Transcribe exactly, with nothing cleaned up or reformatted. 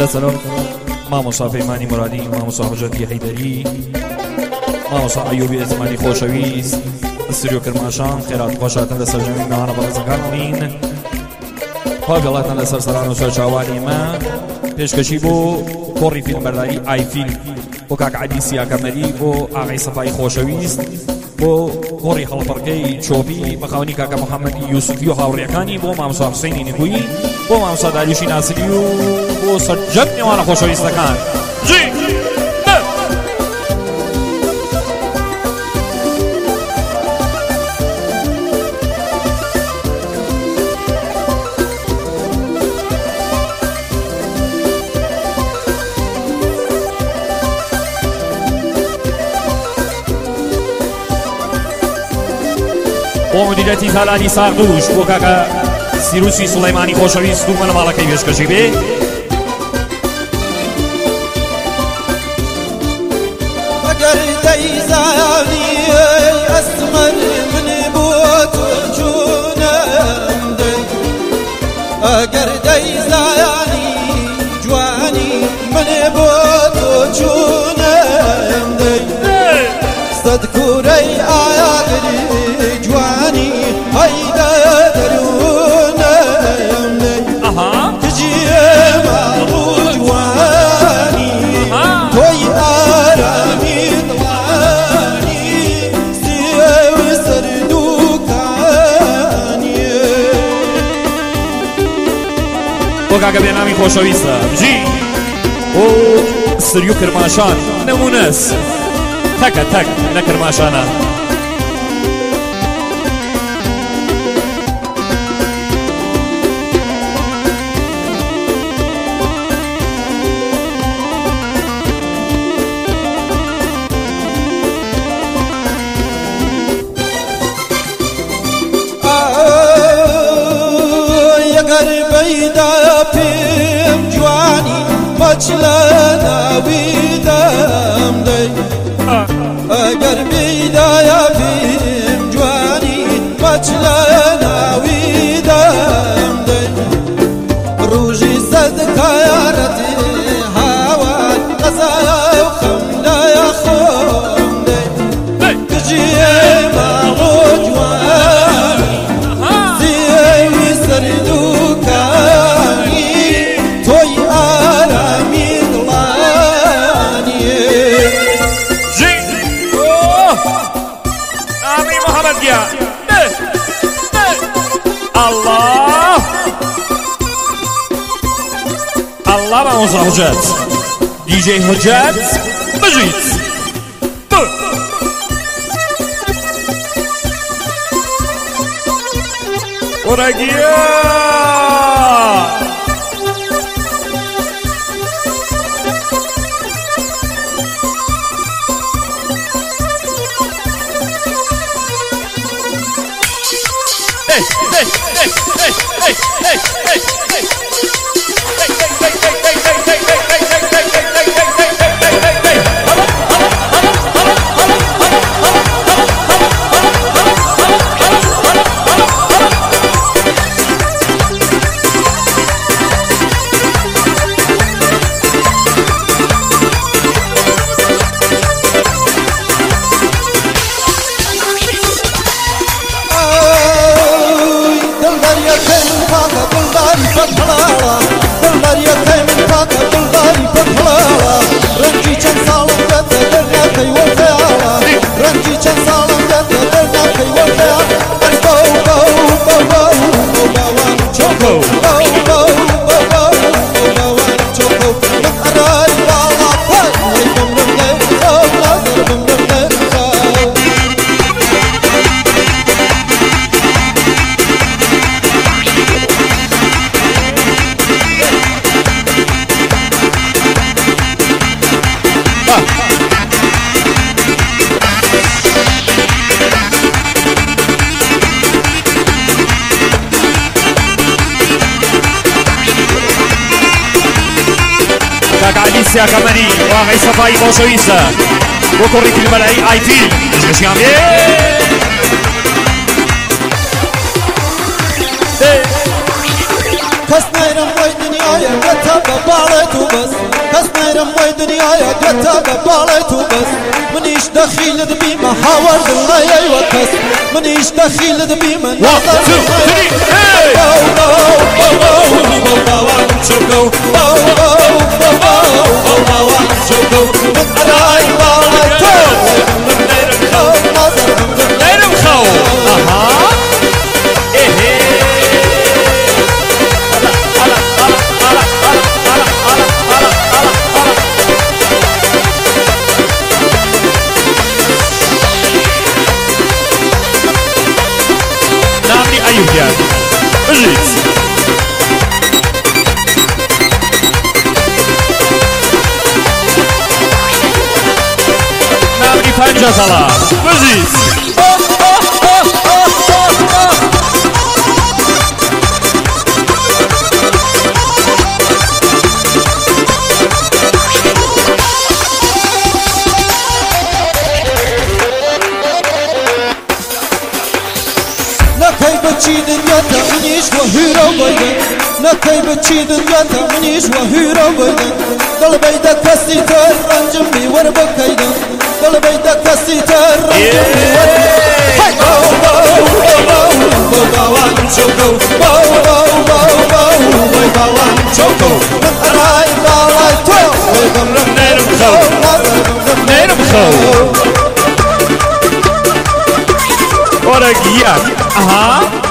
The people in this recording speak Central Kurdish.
لسلام مامۆستا پەیمانی مرادی، مامۆستا حوجەتی حەیدەری، مامۆستا ئەیوبی ئێزمانی خۆشەویست، سریۆ کرماشان خێرات خۆشاتن لەسەر ژەمی ناوانە بەڕێزەکانمین، پاگەڵاتن لەسەر سەران و سەرچاوانی مە. پێشکەشی بۆ کۆڕی فیلمبەرداری ئای فیلم بۆ کاک عەلی سیاکەمەلی، بۆ ئاغای سەپای خۆشەویست، بۆ کۆڕی هەڵپەڕکەی چۆپی بەخاونی کاکە محەممەدی یوسفی و هاوڕێکانی، بۆ مامۆستا حوسێنی نگویی، بۆ مامۆستا داریوشی ناسری و بۆ سەرجەم نێوانە خۆشەویستەکان. جی بۆ مدیرەتی تالانی ساغدوش، بۆ کاکە سیروسی سوڵەیمانی خۆشەویست و مەنەماڵەکەی پێشکەشی بێ. ئەگەر دەیزانی ئەسمەر من بۆ تۆ چوونەم دەی، ئەگەر دەیزانی جوانی من بۆ تۆ چوونەم دەی، سەد کوورەی ئاگری جوانی هەیدە دەروونەم دەی، کجێمە ڕوو جوانی تۆی ئارامی دڵانی سێو سەردووکانی. بۆ کاکە بێنامی خۆشەویستە بژی، بۆ سریو کرماشان نمونەس تەکە تەک لە کرماشانە. بەیدا پێم جوانی ماچ لە ناویدەم دەی، ئەگەر بەیدایە پێم جوانی ماچ لە ناویدەم دەی، ڕوژی سەد کارەتی هاوان قەزایە و خەم لایە خۆم دەی، کجێمە ڕۆ جوانی سێوی سەردووکانی تۆی ئارامی دڵانی. جی ئامی محەممەدیە الله الله مامۆستا حوجەت دیجێ حوجەت بژیت. وەرەگیە علی سیاکەمەلی واقعی سەفایی خۆشەویستە بۆ کۆڕی فیلمبەرداری ئای فیلم پێشکەشیان بێ. کەس نایرم بۆی دنیایە بەتە ببالێت و بەس کەس نەیرم وەی دنیایە دێتە بەبالێت و بەس منیش دەخیلت بیمە هاوەردم نەیەوە کەس منیش دەخیلت بیمە نازانم باوان چۆکە و باوان چۆکە و من ئەرای باڵای تۆ نەیرم خەو ئەها ئێهێ نامنی ئەیوبیان بژیت نامنی پەنجە ساڵە بژیت بچی دنیاتا منیش و هیرا بایدن نکی بچی دنیاتا منیش و هیرا بایدن دل بیدا کسی تر رنجم بیور بکیدن دل بیدا کسی تر رنجم بیور بکیدن باو باو باو باوان چوکو باو باو باو باو باوان چوکو من ارای بالای تو نەیرم خەو نەیرم خەو وەرە گیان ئەها